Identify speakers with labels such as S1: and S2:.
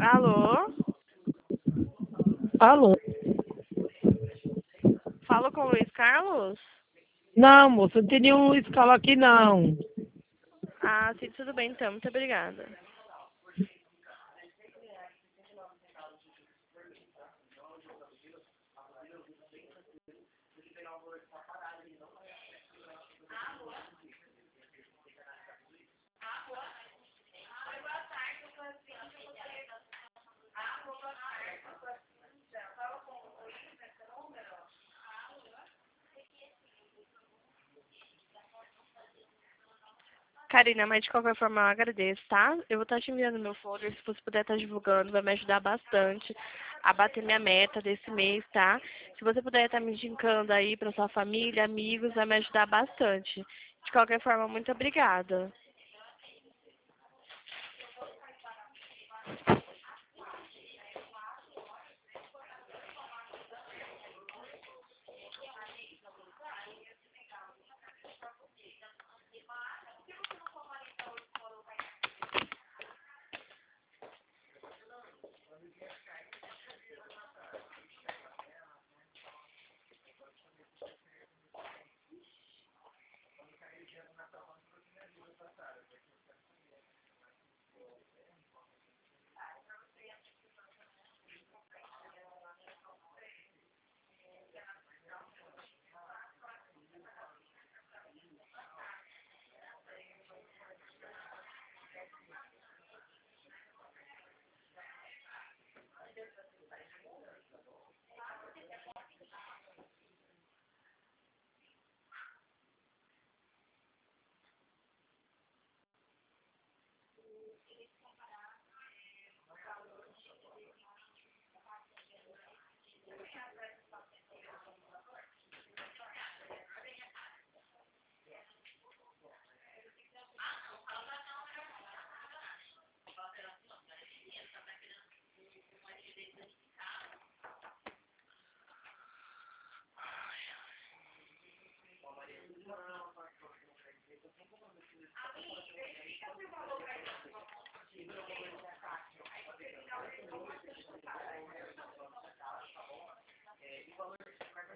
S1: Alô?
S2: Alô?
S1: Falo com o Luiz Carlos?
S2: Não, moça, não tem nenhum escala aqui, não.
S1: Ah, sim, tudo bem então. Muito obrigada. Karina, mas de qualquer forma eu agradeço, tá? Eu vou estar te enviando meu folder, se você puder estar divulgando, vai me ajudar bastante a bater minha meta desse mês, tá? Se você puder estar me indicando aí para sua família, amigos, vai me ajudar bastante. De qualquer forma, muito obrigada.